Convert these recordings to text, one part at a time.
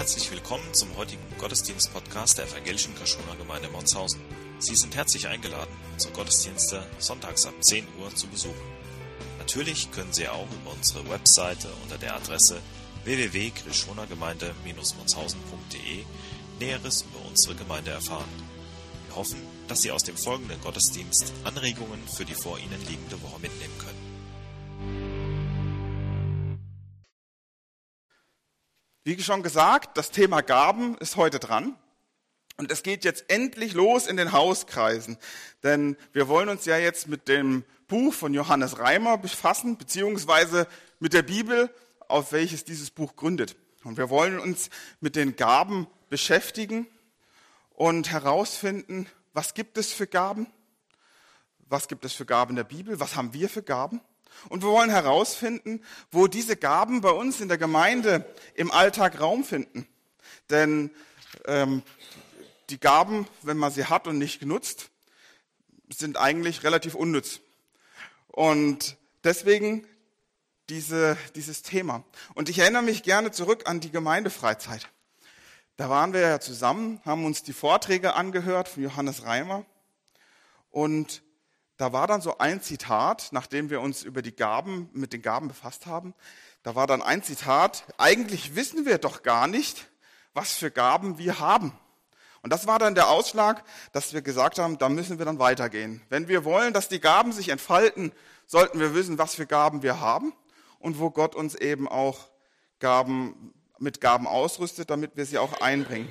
Herzlich willkommen zum heutigen Gottesdienst-Podcast der Evangelischen Graschoner Gemeinde Motshausen. Sie sind herzlich eingeladen, unsere Gottesdienste sonntags ab 10 Uhr zu besuchen. Natürlich können Sie auch über unsere Webseite unter der Adresse www.graschonergemeinde-motshausen.de Näheres über unsere Gemeinde erfahren. Wir hoffen, dass Sie aus dem folgenden Gottesdienst Anregungen für die vor Ihnen liegende Woche mitnehmen können. Wie schon gesagt, das Thema Gaben ist heute dran und es geht jetzt endlich los in den Hauskreisen, denn wir wollen uns ja jetzt mit dem Buch von Johannes Reimer befassen, beziehungsweise mit der Bibel, auf welches dieses Buch gründet. Und wir wollen uns mit den Gaben beschäftigen und herausfinden, was gibt es für Gaben, was gibt es für Gaben in der Bibel, was haben wir für Gaben. Und wir wollen herausfinden, wo diese Gaben bei uns in der Gemeinde im Alltag Raum finden. Denn die Gaben, wenn man sie hat und nicht genutzt, sind eigentlich relativ unnütz. Und deswegen dieses Thema. Und ich erinnere mich gerne zurück an die Gemeindefreizeit. Da waren wir ja zusammen, haben uns die Vorträge angehört von Johannes Reimer. Und da war dann so ein Zitat, nachdem wir uns mit den Gaben befasst haben, da war dann ein Zitat: Eigentlich wissen wir doch gar nicht, was für Gaben wir haben. Und das war dann der Ausschlag, dass wir gesagt haben, da müssen wir dann weitergehen. Wenn wir wollen, dass die Gaben sich entfalten, sollten wir wissen, was für Gaben wir haben und wo Gott uns eben auch mit Gaben ausrüstet, damit wir sie auch einbringen.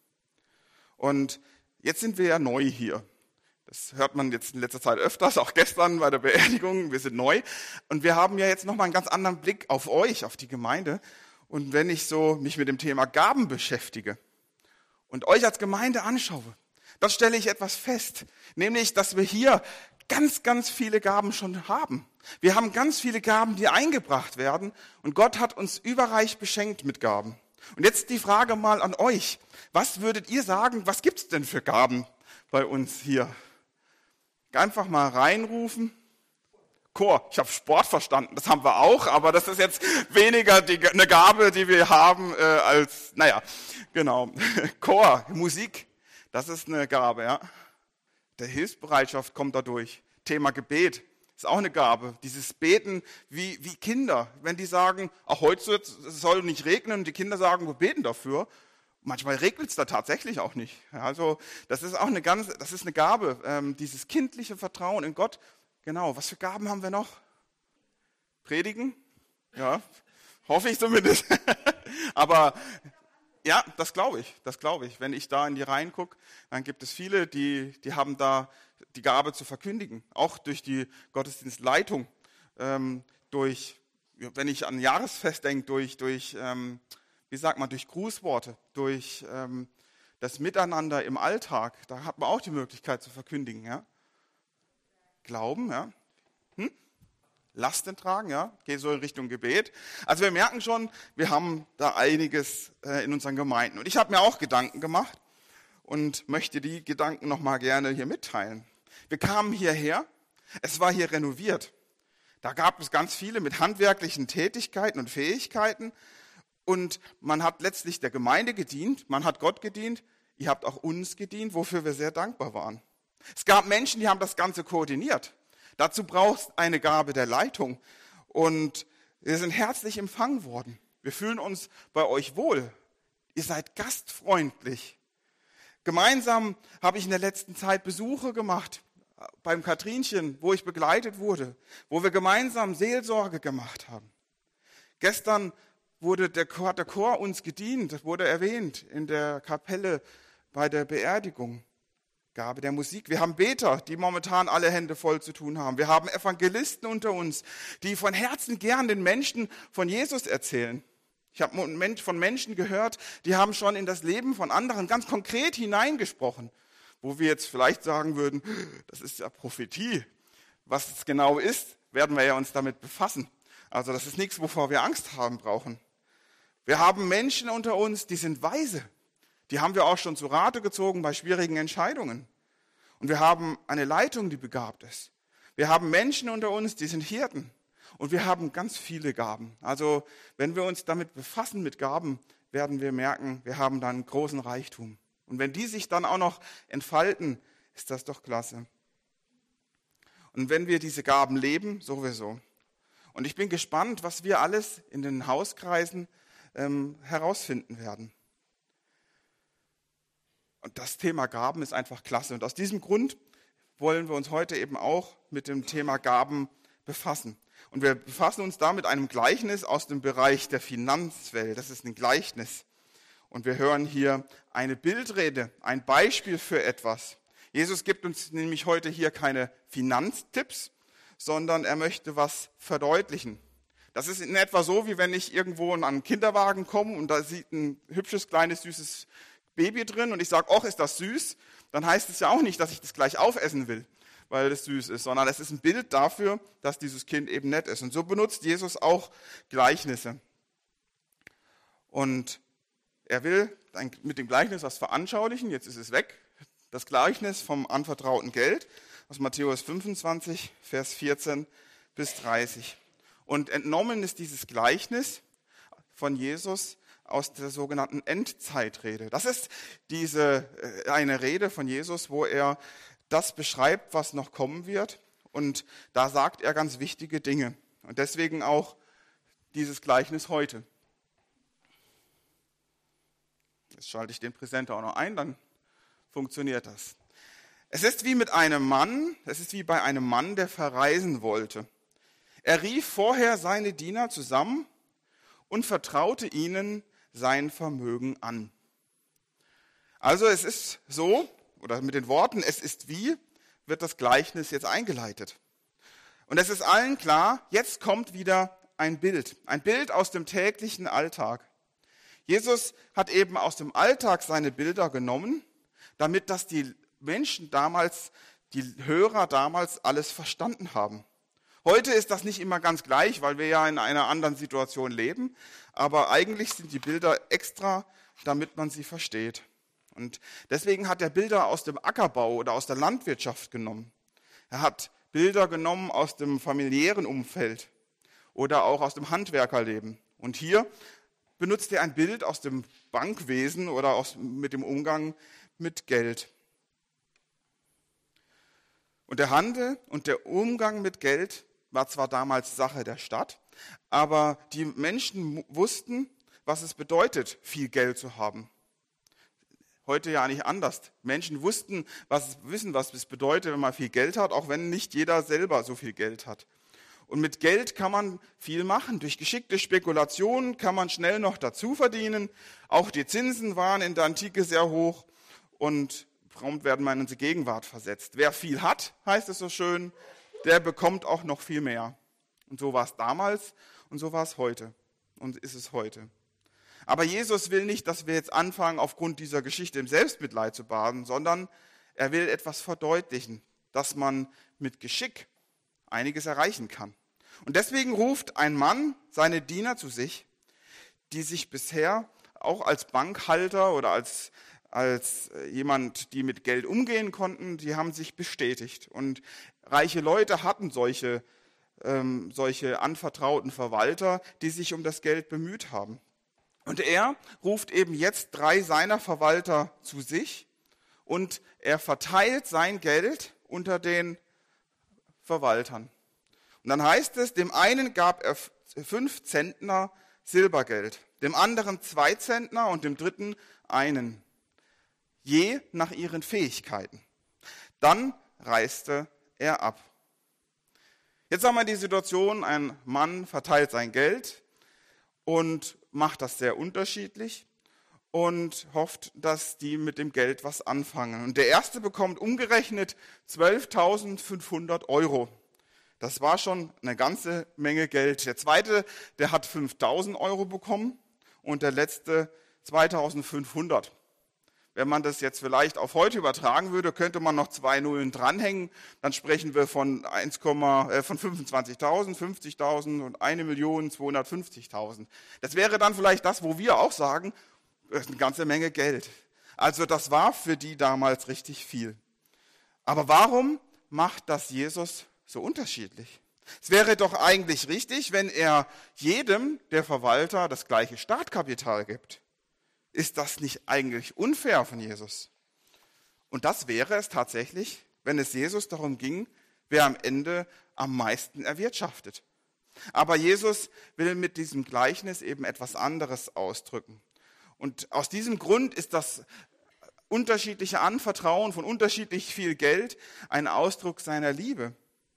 Und jetzt sind wir ja neu hier. Das hört man jetzt in letzter Zeit öfters, auch gestern bei der Beerdigung. Wir sind neu und wir haben ja jetzt nochmal einen ganz anderen Blick auf euch, auf die Gemeinde. Und wenn ich so mich mit dem Thema Gaben beschäftige und euch als Gemeinde anschaue, dann stelle ich etwas fest, nämlich, dass wir hier ganz, ganz viele Gaben schon haben. Wir haben ganz viele Gaben, die eingebracht werden und Gott hat uns überreich beschenkt mit Gaben. Und jetzt die Frage mal an euch: Was würdet ihr sagen, was gibt's denn für Gaben bei uns hier? Einfach mal reinrufen. Chor, ich habe Sport verstanden, das haben wir auch, aber das ist jetzt weniger eine Gabe, die wir haben genau. Chor, Musik, das ist eine Gabe, ja. Der Hilfsbereitschaft kommt dadurch. Thema Gebet ist auch eine Gabe. Dieses Beten wie Kinder, wenn die sagen, auch heute soll nicht regnen und die Kinder sagen, wir beten dafür. Manchmal regnet es da tatsächlich auch nicht. Also das ist auch eine Gabe, dieses kindliche Vertrauen in Gott. Genau, was für Gaben haben wir noch? Predigen? Ja, hoffe ich zumindest. Aber ja, das glaube ich. Wenn ich da in die Reihen gucke, dann gibt es viele, die haben da die Gabe zu verkündigen. Auch durch die Gottesdienstleitung, wenn ich an Jahresfest denke, durch Grußworte, durch das Miteinander im Alltag, da hat man auch die Möglichkeit zu verkündigen. Ja? Glauben, ja. Lasten tragen, ja, geht so in Richtung Gebet. Also wir merken schon, wir haben da einiges in unseren Gemeinden. Und ich habe mir auch Gedanken gemacht und möchte die Gedanken nochmal gerne hier mitteilen. Wir kamen hierher, es war hier renoviert. Da gab es ganz viele mit handwerklichen Tätigkeiten und Fähigkeiten. Und man hat letztlich der Gemeinde gedient, man hat Gott gedient, ihr habt auch uns gedient, wofür wir sehr dankbar waren. Es gab Menschen, die haben das Ganze koordiniert. Dazu braucht es eine Gabe der Leitung. Und wir sind herzlich empfangen worden. Wir fühlen uns bei euch wohl. Ihr seid gastfreundlich. Gemeinsam habe ich in der letzten Zeit Besuche gemacht beim Katrinchen, wo ich begleitet wurde, wo wir gemeinsam Seelsorge gemacht haben. Gestern hat der Chor uns gedient, das wurde erwähnt in der Kapelle bei der Beerdigung. Gabe der Musik. Wir haben Beter, die momentan alle Hände voll zu tun haben. Wir haben Evangelisten unter uns, die von Herzen gern den Menschen von Jesus erzählen. Ich habe von Menschen gehört, die haben schon in das Leben von anderen ganz konkret hineingesprochen, wo wir jetzt vielleicht sagen würden, das ist ja Prophetie. Was es genau ist, werden wir ja uns damit befassen. Also das ist nichts, wovor wir Angst haben brauchen. Wir haben Menschen unter uns, die sind weise. Die haben wir auch schon zu Rate gezogen bei schwierigen Entscheidungen. Und wir haben eine Leitung, die begabt ist. Wir haben Menschen unter uns, die sind Hirten. Und wir haben ganz viele Gaben. Also wenn wir uns damit befassen mit Gaben, werden wir merken, wir haben dann einen großen Reichtum. Und wenn die sich dann auch noch entfalten, ist das doch klasse. Und wenn wir diese Gaben leben, sowieso. Und ich bin gespannt, was wir alles in den Hauskreisen herausfinden werden. Und das Thema Gaben ist einfach klasse. Und aus diesem Grund wollen wir uns heute eben auch mit dem Thema Gaben befassen. Und wir befassen uns da mit einem Gleichnis aus dem Bereich der Finanzwelt. Das ist ein Gleichnis. Und wir hören hier eine Bildrede, ein Beispiel für etwas. Jesus gibt uns nämlich heute hier keine Finanztipps, sondern er möchte was verdeutlichen. Das ist in etwa so, wie wenn ich irgendwo an einen Kinderwagen komme und da sieht ein hübsches, kleines, süßes Baby drin und ich sage, ach, ist das süß? Dann heißt es ja auch nicht, dass ich das gleich aufessen will, weil es süß ist, sondern es ist ein Bild dafür, dass dieses Kind eben nett ist. Und so benutzt Jesus auch Gleichnisse. Und er will mit dem Gleichnis was veranschaulichen, jetzt ist es weg, das Gleichnis vom anvertrauten Geld aus Matthäus 25, Vers 14 bis 30. Und entnommen ist dieses Gleichnis von Jesus aus der sogenannten Endzeitrede. Das ist eine Rede von Jesus, wo er das beschreibt, was noch kommen wird. Und da sagt er ganz wichtige Dinge. Und deswegen auch dieses Gleichnis heute. Jetzt schalte ich den Präsenter auch noch ein, dann funktioniert das. Es ist wie bei einem Mann, der verreisen wollte. Er rief vorher seine Diener zusammen und vertraute ihnen sein Vermögen an. Also es ist so, oder mit den Worten, es ist wie, wird das Gleichnis jetzt eingeleitet. Und es ist allen klar, jetzt kommt wieder ein Bild aus dem täglichen Alltag. Jesus hat eben aus dem Alltag seine Bilder genommen, damit das die Menschen damals, die Hörer damals alles verstanden haben. Heute ist das nicht immer ganz gleich, weil wir ja in einer anderen Situation leben, aber eigentlich sind die Bilder extra, damit man sie versteht. Und deswegen hat er Bilder aus dem Ackerbau oder aus der Landwirtschaft genommen. Er hat Bilder genommen aus dem familiären Umfeld oder auch aus dem Handwerkerleben. Und hier benutzt er ein Bild aus dem Bankwesen oder mit dem Umgang mit Geld. Und der Handel und der Umgang mit Geld war zwar damals Sache der Stadt, aber die Menschen wussten, was es bedeutet, viel Geld zu haben. Heute ja nicht anders. Menschen wissen, was es bedeutet, wenn man viel Geld hat, auch wenn nicht jeder selber so viel Geld hat. Und mit Geld kann man viel machen. Durch geschickte Spekulationen kann man schnell noch dazu verdienen. Auch die Zinsen waren in der Antike sehr hoch und prompt werden wir in unsere Gegenwart versetzt. Wer viel hat, heißt es so schön, der bekommt auch noch viel mehr. Und so war es damals und so war es heute und ist es heute. Aber Jesus will nicht, dass wir jetzt anfangen, aufgrund dieser Geschichte im Selbstmitleid zu baden, sondern er will etwas verdeutlichen, dass man mit Geschick einiges erreichen kann. Und deswegen ruft ein Mann seine Diener zu sich, die sich bisher auch als Bankhalter oder als jemand, die mit Geld umgehen konnten, die haben sich bestätigt. Und reiche Leute hatten solche anvertrauten Verwalter, die sich um das Geld bemüht haben. Und er ruft eben jetzt 3 seiner Verwalter zu sich und er verteilt sein Geld unter den Verwaltern. Und dann heißt es, dem einen gab er 5 Zentner Silbergeld, dem anderen 2 Zentner und dem dritten einen, je nach ihren Fähigkeiten. Dann reiste er ab. Jetzt haben wir die Situation, ein Mann verteilt sein Geld und macht das sehr unterschiedlich und hofft, dass die mit dem Geld was anfangen. Und der erste bekommt umgerechnet 12.500 €. Das war schon eine ganze Menge Geld. Der zweite, der hat 5.000 € bekommen und der letzte 2.500. Wenn man das jetzt vielleicht auf heute übertragen würde, könnte man noch 2 Nullen dranhängen. Dann sprechen wir von 25.000, 50.000 und 1.250.000. Das wäre dann vielleicht das, wo wir auch sagen, das ist eine ganze Menge Geld. Also das war für die damals richtig viel. Aber warum macht das Jesus so unterschiedlich? Es wäre doch eigentlich richtig, wenn er jedem der Verwalter das gleiche Startkapital gibt. Ist das nicht eigentlich unfair von Jesus? Und das wäre es tatsächlich, wenn es Jesus darum ging, wer am Ende am meisten erwirtschaftet. Aber Jesus will mit diesem Gleichnis eben etwas anderes ausdrücken. Und aus diesem Grund ist das unterschiedliche Anvertrauen von unterschiedlich viel Geld ein Ausdruck seiner Liebe.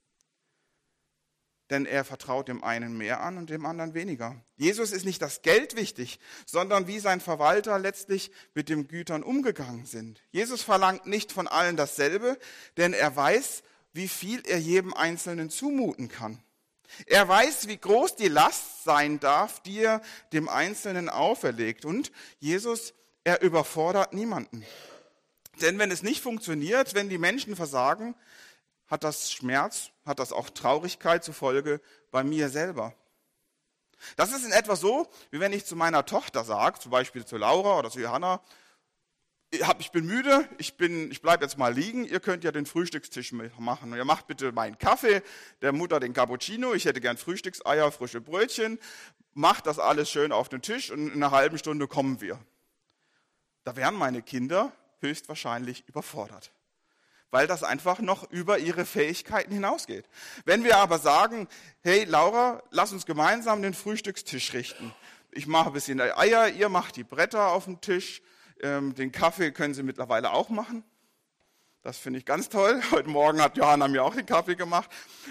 Denn er vertraut dem einen mehr an und dem anderen weniger. Jesus ist nicht das Geld wichtig, sondern wie sein Verwalter letztlich mit den Gütern umgegangen sind. Jesus verlangt nicht von allen dasselbe, denn er weiß, wie viel er jedem Einzelnen zumuten kann. Er weiß, wie groß die Last sein darf, die er dem Einzelnen auferlegt. Und Jesus, er überfordert niemanden. Denn wenn es nicht funktioniert, wenn die Menschen versagen, hat das Schmerz, hat das auch Traurigkeit zur Folge bei mir selber. Das ist in etwa so, wie wenn ich zu meiner Tochter sage, zum Beispiel zu Laura oder zu Johanna, ich bin müde, ich bleibe jetzt mal liegen, ihr könnt ja den Frühstückstisch machen. Und ihr macht bitte meinen Kaffee, der Mutter den Cappuccino, ich hätte gern Frühstückseier, frische Brötchen, macht das alles schön auf den Tisch und in einer halben Stunde kommen wir. Da wären meine Kinder höchstwahrscheinlich überfordert, weil das einfach noch über ihre Fähigkeiten hinausgeht. Wenn wir aber sagen, hey Laura, lass uns gemeinsam den Frühstückstisch richten. Ich mache ein bisschen Eier, ihr macht die Bretter auf dem Tisch, den Kaffee können sie mittlerweile auch machen. Das finde ich ganz toll. Heute Morgen hat Johanna mir auch den Kaffee gemacht.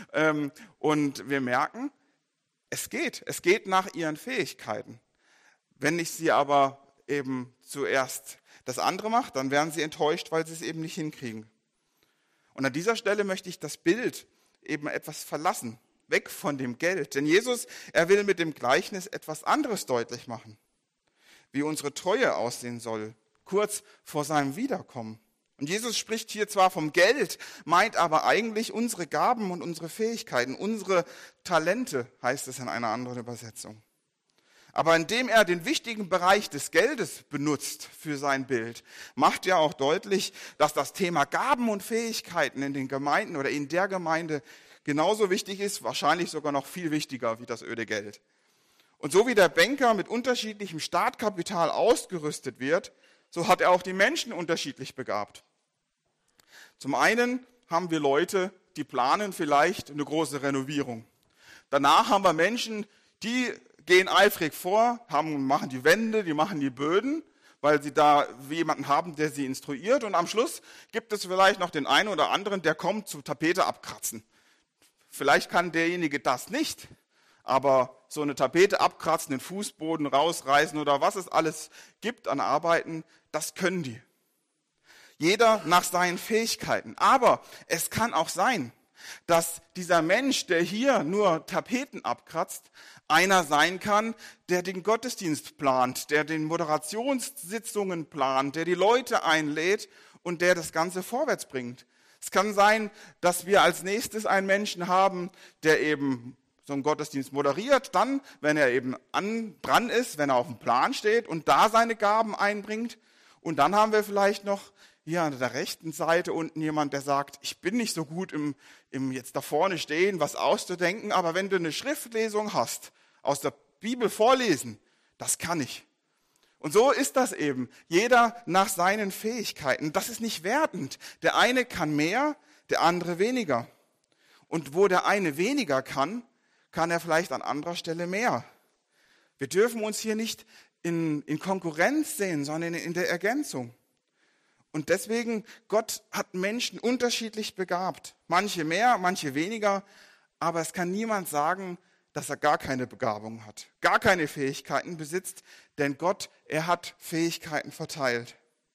Und wir merken, es geht nach ihren Fähigkeiten. Wenn ich sie aber eben zuerst das andere mache, dann werden sie enttäuscht, weil sie es eben nicht hinkriegen. Und an dieser Stelle möchte ich das Bild eben etwas verlassen, weg von dem Geld. Denn Jesus, er will mit dem Gleichnis etwas anderes deutlich machen, wie unsere Treue aussehen soll, kurz vor seinem Wiederkommen. Und Jesus spricht hier zwar vom Geld, meint aber eigentlich unsere Gaben und unsere Fähigkeiten, unsere Talente, heißt es in einer anderen Übersetzung. Aber indem er den wichtigen Bereich des Geldes benutzt für sein Bild, macht er auch deutlich, dass das Thema Gaben und Fähigkeiten in den Gemeinden oder in der Gemeinde genauso wichtig ist, wahrscheinlich sogar noch viel wichtiger wie das öde Geld. Und so wie der Banker mit unterschiedlichem Startkapital ausgerüstet wird, so hat er auch die Menschen unterschiedlich begabt. Zum einen haben wir Leute, die planen vielleicht eine große Renovierung. Danach haben wir Menschen, die gehen eifrig vor, machen die Wände, die machen die Böden, weil sie da jemanden haben, der sie instruiert. Und am Schluss gibt es vielleicht noch den einen oder anderen, der kommt zum Tapete abkratzen. Vielleicht kann derjenige das nicht, aber so eine Tapete abkratzen, den Fußboden rausreißen oder was es alles gibt an Arbeiten, das können die. Jeder nach seinen Fähigkeiten. Aber es kann auch sein, dass dieser Mensch, der hier nur Tapeten abkratzt, einer sein kann, der den Gottesdienst plant, der den Moderationssitzungen plant, der die Leute einlädt und der das Ganze vorwärts bringt. Es kann sein, dass wir als nächstes einen Menschen haben, der eben so einen Gottesdienst moderiert, dann, wenn er eben dran ist, wenn er auf dem Plan steht und da seine Gaben einbringt. Und dann haben wir vielleicht noch hier an der rechten Seite unten jemand, der sagt, ich bin nicht so gut im jetzt da vorne stehen, was auszudenken, aber wenn du eine Schriftlesung hast, aus der Bibel vorlesen, das kann ich. Und so ist das eben. Jeder nach seinen Fähigkeiten. Das ist nicht wertend. Der eine kann mehr, der andere weniger. Und wo der eine weniger kann er vielleicht an anderer Stelle mehr. Wir dürfen uns hier nicht in Konkurrenz sehen, sondern in der Ergänzung. Und deswegen, Gott hat Menschen unterschiedlich begabt. Manche mehr, manche weniger. Aber es kann niemand sagen, dass er gar keine Begabung hat, gar keine Fähigkeiten besitzt. Denn Gott, er hat Fähigkeiten verteilt.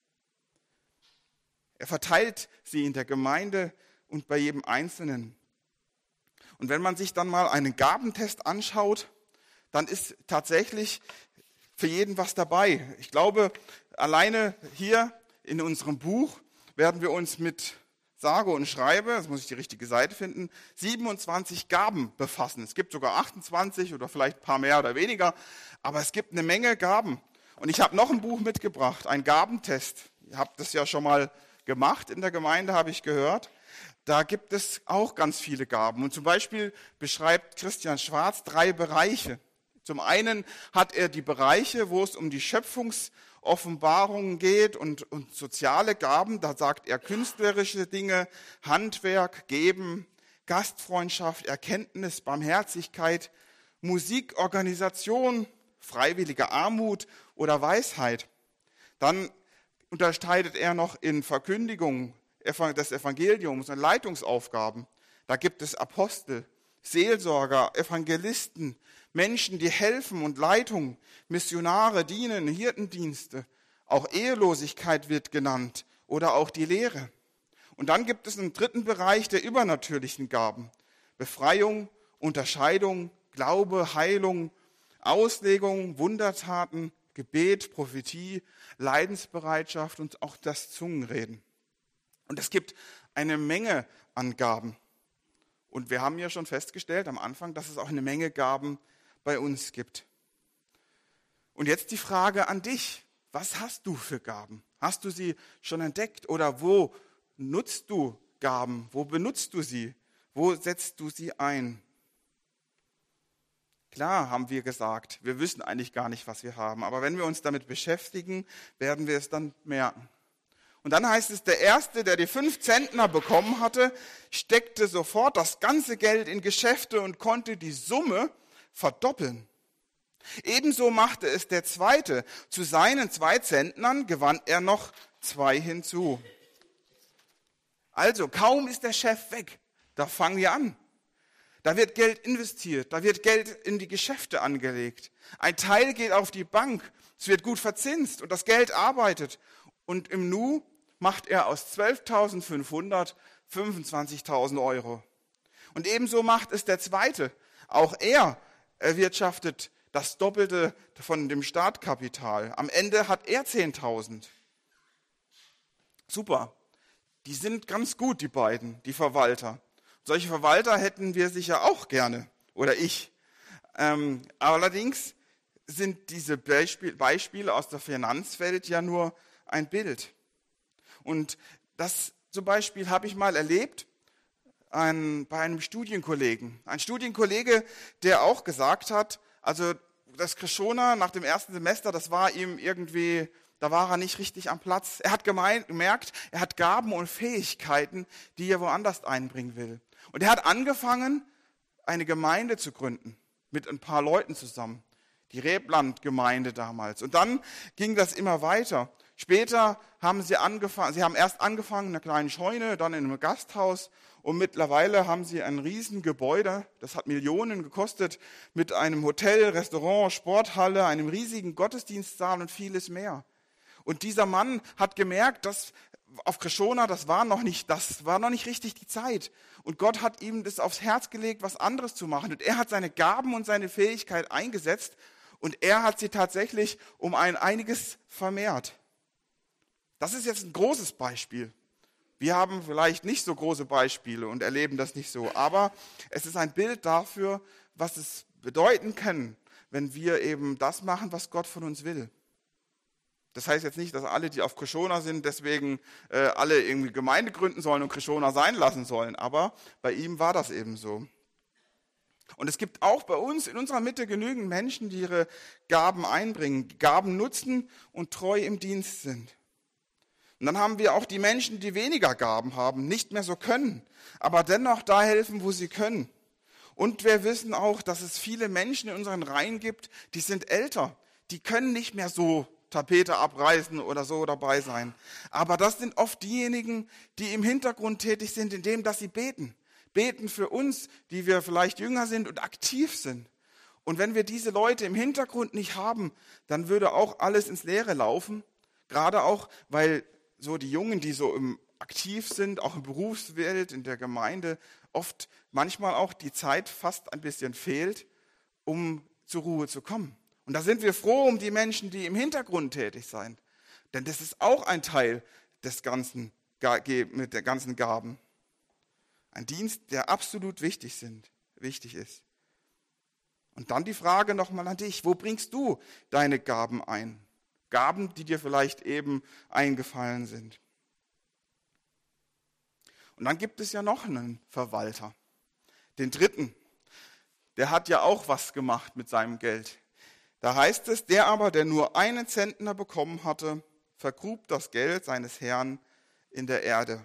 Er verteilt sie in der Gemeinde und bei jedem Einzelnen. Und wenn man sich dann mal einen Gabentest anschaut, dann ist tatsächlich für jeden was dabei. Ich glaube, alleine hier in unserem Buch werden wir uns mit sage und schreibe, jetzt muss ich die richtige Seite finden, 27 Gaben befassen. Es gibt sogar 28 oder vielleicht ein paar mehr oder weniger, aber es gibt eine Menge Gaben. Und ich habe noch ein Buch mitgebracht, ein Gabentest. Ihr habt das ja schon mal gemacht in der Gemeinde, habe ich gehört. Da gibt es auch ganz viele Gaben. Und zum Beispiel beschreibt Christian Schwarz 3 Bereiche. Zum einen hat er die Bereiche, wo es um die Schöpfungsordnung Offenbarungen geht und soziale Gaben, da sagt er künstlerische Dinge, Handwerk, Geben, Gastfreundschaft, Erkenntnis, Barmherzigkeit, Musik, Organisation, freiwillige Armut oder Weisheit. Dann unterscheidet er noch in Verkündigung des Evangeliums und Leitungsaufgaben. Da gibt es Apostel, Seelsorger, Evangelisten, Menschen, die helfen und Leitung, Missionare, dienen, Hirtendienste. Auch Ehelosigkeit wird genannt oder auch die Lehre. Und dann gibt es einen dritten Bereich der übernatürlichen Gaben. Befreiung, Unterscheidung, Glaube, Heilung, Auslegung, Wundertaten, Gebet, Prophetie, Leidensbereitschaft und auch das Zungenreden. Und es gibt eine Menge an Gaben. Und wir haben ja schon festgestellt am Anfang, dass es auch eine Menge Gaben bei uns gibt. Und jetzt die Frage an dich. Was hast du für Gaben? Hast du sie schon entdeckt? Oder wo nutzt du Gaben? Wo benutzt du sie? Wo setzt du sie ein? Klar, haben wir gesagt, wir wissen eigentlich gar nicht, was wir haben. Aber wenn wir uns damit beschäftigen, werden wir es dann merken. Und dann heißt es, der Erste, der die 5 Zentner bekommen hatte, steckte sofort das ganze Geld in Geschäfte und konnte die Summe verdoppeln. Ebenso machte es der Zweite. Zu seinen 2 Zentnern gewann er noch 2 hinzu. Also, kaum ist der Chef weg, da fangen wir an. Da wird Geld investiert, da wird Geld in die Geschäfte angelegt. Ein Teil geht auf die Bank, es wird gut verzinst und das Geld arbeitet. Und im Nu macht er aus 12.500 25.000 Euro. Und ebenso macht es der Zweite. Auch er erwirtschaftet das Doppelte von dem Startkapital. Am Ende hat er 10.000. Super. Die sind ganz gut, die beiden, die Verwalter. Solche Verwalter hätten wir sicher auch gerne, oder ich. Allerdings sind diese Beispiele aus der Finanzwelt ja nur ein Bild. Und das zum Beispiel habe ich mal erlebt bei einem Studienkollegen. Ein Studienkollege, der auch gesagt hat, also das Krishona nach dem ersten Semester, das war ihm irgendwie, da war er nicht richtig am Platz. Er hat gemerkt, er hat Gaben und Fähigkeiten, die er woanders einbringen will. Und er hat angefangen, eine Gemeinde zu gründen, mit ein paar Leuten zusammen. Die Rebland-Gemeinde damals. Und dann ging das immer weiter. Später haben sie erst angefangen in einer kleinen Scheune, dann in einem Gasthaus und mittlerweile haben sie ein Riesengebäude, das hat Millionen gekostet, mit einem Hotel, Restaurant, Sporthalle, einem riesigen Gottesdienstsaal und vieles mehr. Und dieser Mann hat gemerkt, dass auf Krishona, das war noch nicht richtig die Zeit. Und Gott hat ihm das aufs Herz gelegt, was anderes zu machen. Und er hat seine Gaben und seine Fähigkeit eingesetzt und er hat sie tatsächlich um einiges vermehrt. Das ist jetzt ein großes Beispiel. Wir haben vielleicht nicht so große Beispiele und erleben das nicht so, aber es ist ein Bild dafür, was es bedeuten kann, wenn wir eben das machen, was Gott von uns will. Das heißt jetzt nicht, dass alle, die auf Krishona sind, deswegen alle irgendwie Gemeinde gründen sollen und Krishona sein lassen sollen, aber bei ihm war das eben so. Und es gibt auch bei uns in unserer Mitte genügend Menschen, die ihre Gaben einbringen, Gaben nutzen und treu im Dienst sind. Und dann haben wir auch die Menschen, die weniger Gaben haben, nicht mehr so können, aber dennoch da helfen, wo sie können. Und wir wissen auch, dass es viele Menschen in unseren Reihen gibt, die sind älter, die können nicht mehr so Tapete abreißen oder so dabei sein. Aber das sind oft diejenigen, die im Hintergrund tätig sind, indem dass sie beten. Beten für uns, die wir vielleicht jünger sind und aktiv sind. Und wenn wir diese Leute im Hintergrund nicht haben, dann würde auch alles ins Leere laufen. Gerade auch, weil so die Jungen, die so aktiv sind, auch in Berufswelt, in der Gemeinde, oft manchmal auch die Zeit fast ein bisschen fehlt, um zur Ruhe zu kommen. Und da sind wir froh um die Menschen, die im Hintergrund tätig sind. Denn das ist auch ein Teil des Ganzen, mit der ganzen Gaben. Ein Dienst, der absolut wichtig ist. Und dann die Frage nochmal an dich, wo bringst du deine Gaben ein? Gaben, die dir vielleicht eben eingefallen sind. Und dann gibt es ja noch einen Verwalter, den dritten. Der hat ja auch was gemacht mit seinem Geld. Da heißt es, der aber, der nur einen Zentner bekommen hatte, vergrub das Geld seines Herrn in der Erde.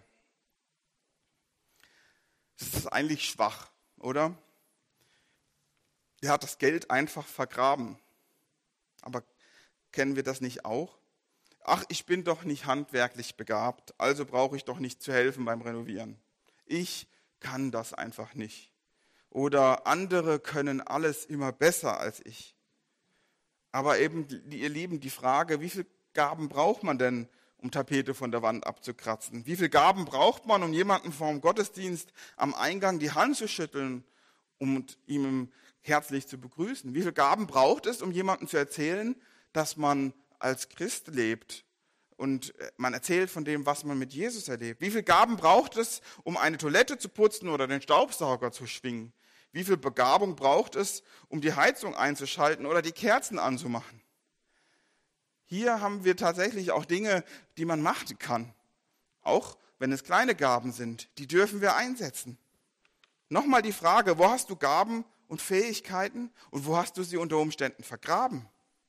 Das ist eigentlich schwach, oder? Der hat das Geld einfach vergraben. Aber kennen wir das nicht auch? Ach, ich bin doch nicht handwerklich begabt, also brauche ich doch nicht zu helfen beim Renovieren. Ich kann das einfach nicht. Oder andere können alles immer besser als ich. Aber eben, ihr Lieben, die Frage, wie viele Gaben braucht man denn, um Tapete von der Wand abzukratzen? Wie viele Gaben braucht man, um jemanden vor dem Gottesdienst am Eingang die Hand zu schütteln und ihm herzlich zu begrüßen? Wie viele Gaben braucht es, um jemandem zu erzählen, dass man als Christ lebt und man erzählt von dem, was man mit Jesus erlebt? Wie viele Gaben braucht es, um eine Toilette zu putzen oder den Staubsauger zu schwingen? Wie viel Begabung braucht es, um die Heizung einzuschalten oder die Kerzen anzumachen? Hier haben wir tatsächlich auch Dinge, die man machen kann. Auch wenn es kleine Gaben sind, die dürfen wir einsetzen. Nochmal die Frage, wo hast du Gaben und Fähigkeiten und wo hast du sie unter Umständen vergraben?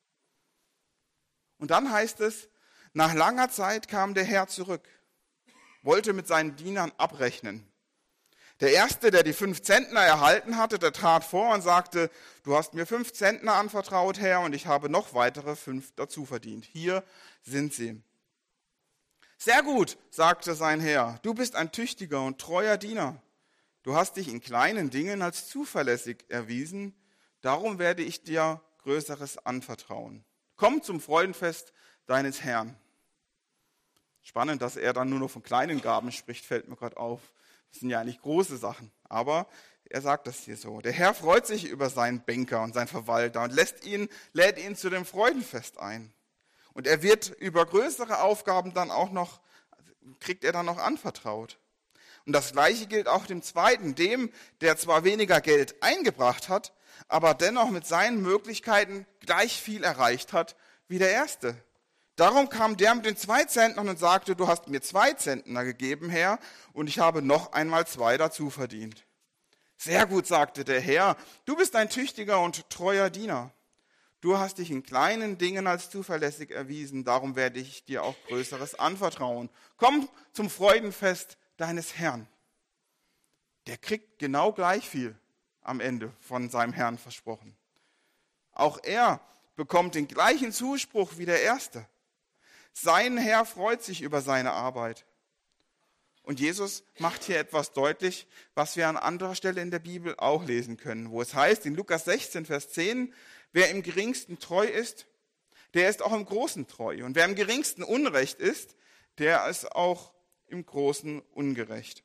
Und dann heißt es, nach langer Zeit kam der Herr zurück, wollte mit seinen Dienern abrechnen. Der Erste, der die 5 Zentner erhalten hatte, der trat vor und sagte, du hast mir 5 Zentner anvertraut, Herr, und ich habe noch weitere 5 dazu verdient. Hier sind sie. Sehr gut, sagte sein Herr, du bist ein tüchtiger und treuer Diener. Du hast dich in kleinen Dingen als zuverlässig erwiesen, darum werde ich dir Größeres anvertrauen. Komm zum Freudenfest deines Herrn. Spannend, dass er dann nur noch von kleinen Gaben spricht, fällt mir gerade auf. Das sind ja eigentlich große Sachen, aber er sagt das hier so. Der Herr freut sich über seinen Banker und seinen Verwalter und lädt ihn zu dem Freudenfest ein. Und er wird über größere Aufgaben kriegt er dann noch anvertraut. Und das Gleiche gilt auch dem Zweiten, dem, der zwar weniger Geld eingebracht hat, aber dennoch mit seinen Möglichkeiten gleich viel erreicht hat wie der Erste. Darum kam der mit den 2 Zentnern und sagte, du hast mir 2 Zentner gegeben, Herr, und ich habe noch einmal 2 dazu verdient. Sehr gut, sagte der Herr, du bist ein tüchtiger und treuer Diener. Du hast dich in kleinen Dingen als zuverlässig erwiesen, darum werde ich dir auch Größeres anvertrauen. Komm zum Freudenfest deines Herrn. Der kriegt genau gleich viel am Ende von seinem Herrn versprochen. Auch er bekommt den gleichen Zuspruch wie der Erste. Sein Herr freut sich über seine Arbeit. Und Jesus macht hier etwas deutlich, was wir an anderer Stelle in der Bibel auch lesen können, wo es heißt in Lukas 16, Vers 10, wer im Geringsten treu ist, der ist auch im Großen treu. Und wer im Geringsten unrecht ist, der ist auch im Großen ungerecht.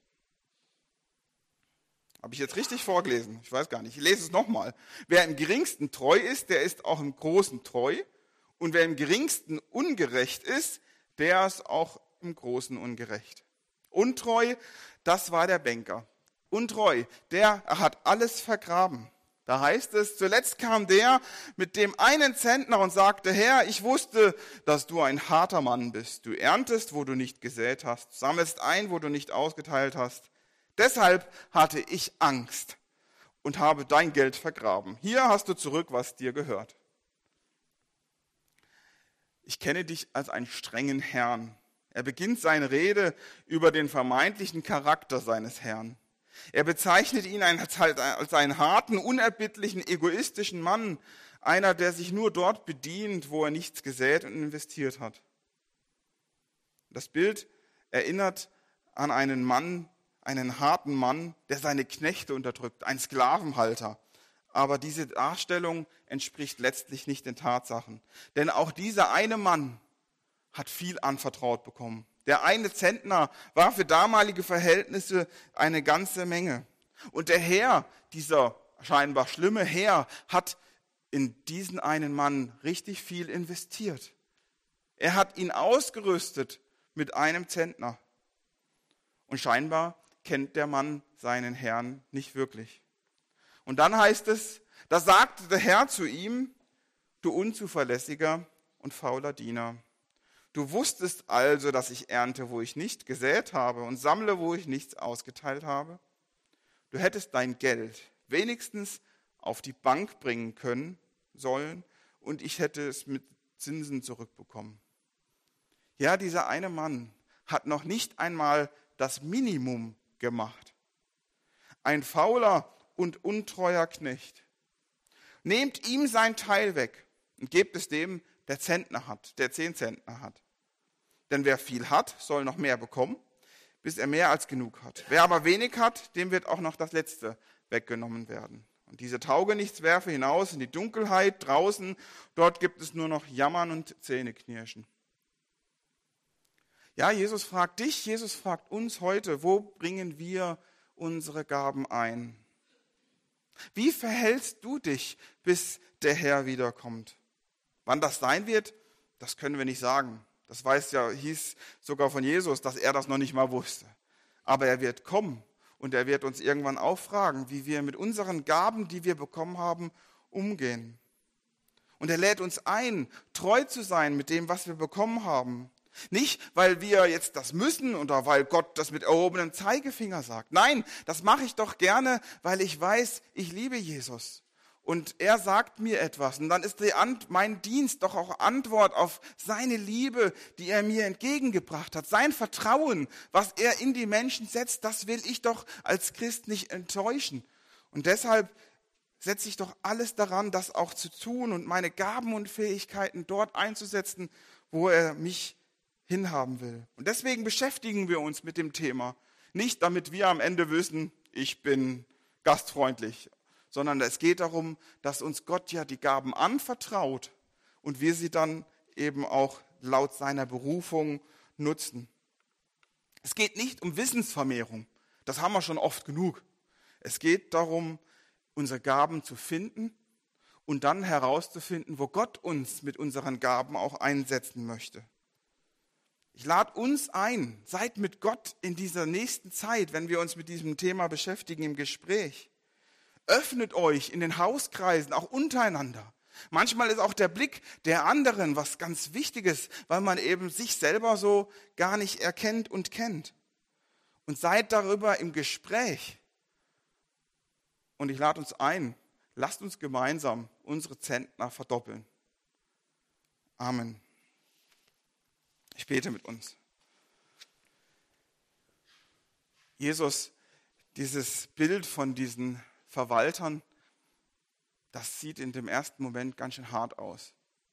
Habe ich jetzt richtig vorgelesen? Ich weiß gar nicht. Ich lese es nochmal. Wer im Geringsten treu ist, der ist auch im Großen treu. Und wer im Geringsten ungerecht ist, der ist auch im Großen ungerecht. Untreu, das war der Banker. Untreu, der hat alles vergraben. Da heißt es, zuletzt kam der mit dem einen Zentner und sagte, Herr, ich wusste, dass du ein harter Mann bist. Du erntest, wo du nicht gesät hast, sammelst ein, wo du nicht ausgeteilt hast. Deshalb hatte ich Angst und habe dein Geld vergraben. Hier hast du zurück, was dir gehört. Ich kenne dich als einen strengen Herrn. Er beginnt seine Rede über den vermeintlichen Charakter seines Herrn. Er bezeichnet ihn als einen harten, unerbittlichen, egoistischen Mann. Einer, der sich nur dort bedient, wo er nichts gesät und investiert hat. Das Bild erinnert an einen Mann, einen harten Mann, der seine Knechte unterdrückt, ein Sklavenhalter. Aber diese Darstellung entspricht letztlich nicht den Tatsachen. Denn auch dieser eine Mann hat viel anvertraut bekommen. Der eine Zentner war für damalige Verhältnisse eine ganze Menge. Und der Herr, dieser scheinbar schlimme Herr, hat in diesen einen Mann richtig viel investiert. Er hat ihn ausgerüstet mit einem Zentner. Und scheinbar kennt der Mann seinen Herrn nicht wirklich. Und dann heißt es, da sagte der Herr zu ihm, du unzuverlässiger und fauler Diener. Du wusstest also, dass ich ernte, wo ich nicht gesät habe und sammle, wo ich nichts ausgeteilt habe. Du hättest dein Geld wenigstens auf die Bank bringen sollen und ich hätte es mit Zinsen zurückbekommen. Ja, dieser eine Mann hat noch nicht einmal das Minimum gemacht. Ein fauler und untreuer Knecht. Nehmt ihm sein Teil weg und gebt es dem, der 10 Zentner hat. Denn wer viel hat, soll noch mehr bekommen, bis er mehr als genug hat. Wer aber wenig hat, dem wird auch noch das Letzte weggenommen werden. Und diese Taugenichts werfe hinaus in die Dunkelheit draußen, dort gibt es nur noch Jammern und Zähneknirschen. Ja, Jesus fragt dich, Jesus fragt uns heute, wo bringen wir unsere Gaben ein? Wie verhältst du dich, bis der Herr wiederkommt? Wann das sein wird, das können wir nicht sagen. Das hieß sogar von Jesus, dass er das noch nicht mal wusste. Aber er wird kommen und er wird uns irgendwann auch fragen, wie wir mit unseren Gaben, die wir bekommen haben, umgehen. Und er lädt uns ein, treu zu sein mit dem, was wir bekommen haben. Nicht, weil wir jetzt das müssen oder weil Gott das mit erhobenem Zeigefinger sagt. Nein, das mache ich doch gerne, weil ich weiß, ich liebe Jesus. Und er sagt mir etwas. Und dann ist mein Dienst doch auch Antwort auf seine Liebe, die er mir entgegengebracht hat. Sein Vertrauen, was er in die Menschen setzt, das will ich doch als Christ nicht enttäuschen. Und deshalb setze ich doch alles daran, das auch zu tun und meine Gaben und Fähigkeiten dort einzusetzen, wo er mich hinhaben will. Und deswegen beschäftigen wir uns mit dem Thema. Nicht, damit wir am Ende wissen, ich bin gastfreundlich, sondern es geht darum, dass uns Gott ja die Gaben anvertraut und wir sie dann eben auch laut seiner Berufung nutzen. Es geht nicht um Wissensvermehrung, das haben wir schon oft genug. Es geht darum, unsere Gaben zu finden und dann herauszufinden, wo Gott uns mit unseren Gaben auch einsetzen möchte. Ich lade uns ein, seid mit Gott in dieser nächsten Zeit, wenn wir uns mit diesem Thema beschäftigen im Gespräch. Öffnet euch in den Hauskreisen, auch untereinander. Manchmal ist auch der Blick der anderen was ganz Wichtiges, weil man eben sich selber so gar nicht erkennt und kennt. Und seid darüber im Gespräch. Und ich lade uns ein, lasst uns gemeinsam unsere Zentner verdoppeln. Amen. Ich bete mit uns. Jesus, dieses Bild von diesen Verwaltern, das sieht in dem ersten Moment ganz schön hart aus.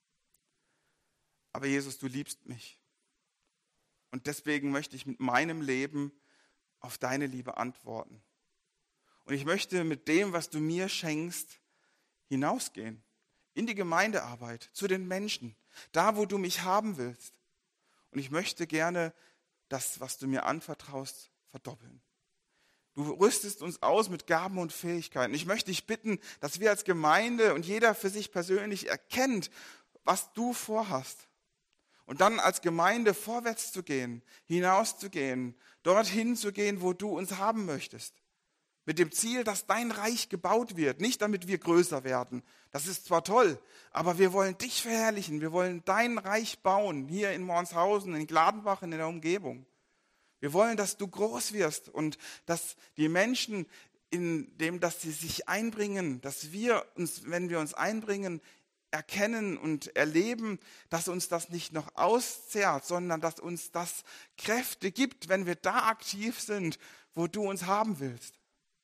Aber Jesus, du liebst mich. Und deswegen möchte ich mit meinem Leben auf deine Liebe antworten. Und ich möchte mit dem, was du mir schenkst, hinausgehen. In die Gemeindearbeit, zu den Menschen, da, wo du mich haben willst. Und ich möchte gerne das, was du mir anvertraust, verdoppeln. Du rüstest uns aus mit Gaben und Fähigkeiten. Ich möchte dich bitten, dass wir als Gemeinde und jeder für sich persönlich erkennt, was du vorhast. Und dann als Gemeinde vorwärts zu gehen, hinauszugehen, dorthin zu gehen, wo du uns haben möchtest. Mit dem Ziel, dass dein Reich gebaut wird, nicht damit wir größer werden. Das ist zwar toll, aber wir wollen dich verherrlichen. Wir wollen dein Reich bauen, hier in Mornshausen, in Gladenbach, in der Umgebung. Wir wollen, dass du groß wirst und dass die Menschen, dass sie sich einbringen, dass wir uns, wenn wir uns einbringen, erkennen und erleben, dass uns das nicht noch auszehrt, sondern dass uns das Kräfte gibt, wenn wir da aktiv sind, wo du uns haben willst.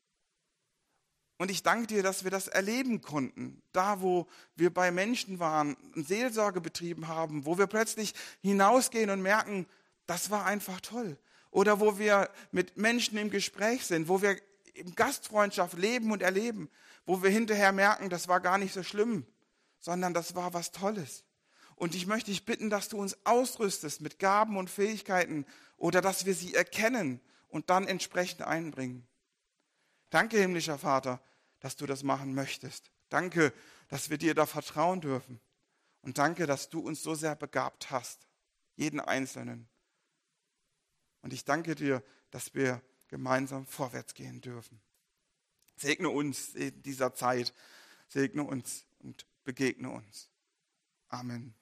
Und ich danke dir, dass wir das erleben konnten, da wo wir bei Menschen waren und Seelsorge betrieben haben, wo wir plötzlich hinausgehen und merken, das war einfach toll. Oder wo wir mit Menschen im Gespräch sind, wo wir in Gastfreundschaft leben und erleben, wo wir hinterher merken, das war gar nicht so schlimm, sondern das war was Tolles. Und ich möchte dich bitten, dass du uns ausrüstest mit Gaben und Fähigkeiten oder dass wir sie erkennen und dann entsprechend einbringen. Danke, himmlischer Vater, dass du das machen möchtest. Danke, dass wir dir da vertrauen dürfen. Und danke, dass du uns so sehr begabt hast, jeden Einzelnen. Und ich danke dir, dass wir gemeinsam vorwärts gehen dürfen. Segne uns in dieser Zeit, segne uns und begegne uns. Amen.